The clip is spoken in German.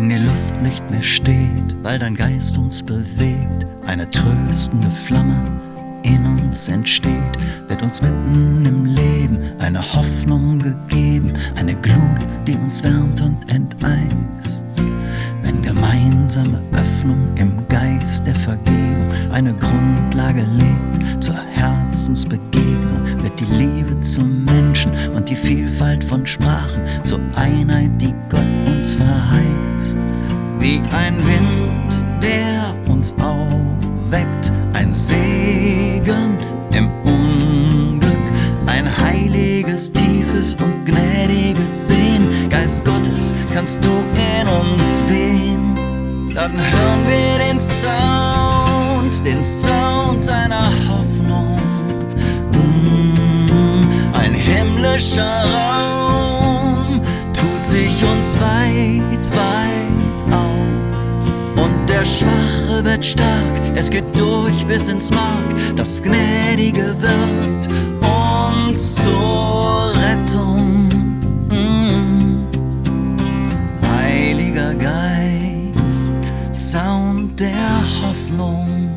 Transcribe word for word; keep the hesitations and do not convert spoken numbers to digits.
wenn die Luft nicht mehr steht, weil dein Geist uns bewegt, eine tröstende Flamme in uns entsteht, wird uns mitten im Leben eine Hoffnung gegeben, eine Glut, die uns wärmt und enteist. Wenn gemeinsame Öffnung im Geist der Vergebung eine Grundlage legt zur Herzensbegegnung, wird die Liebe zum Menschen und die Vielfalt von Sprachen zur Einheit, die Gott uns verheißt. Wie ein Wind, der uns aufweckt, ein Segen im Unglück, ein heiliges, tiefes und gnädiges Sehen. Geist Gottes, kannst du in uns wehen? Dann hören wir den Sound, den Sound einer Hoffnung. Mm, ein himmlischer Raum tut sich uns weit, weit auf. Und der Schwache wird stark, es geht durch bis ins Mark. Das Gnädige wird uns zur Rettung. Mm. Heiliger Geist, Sound der Hoffnung.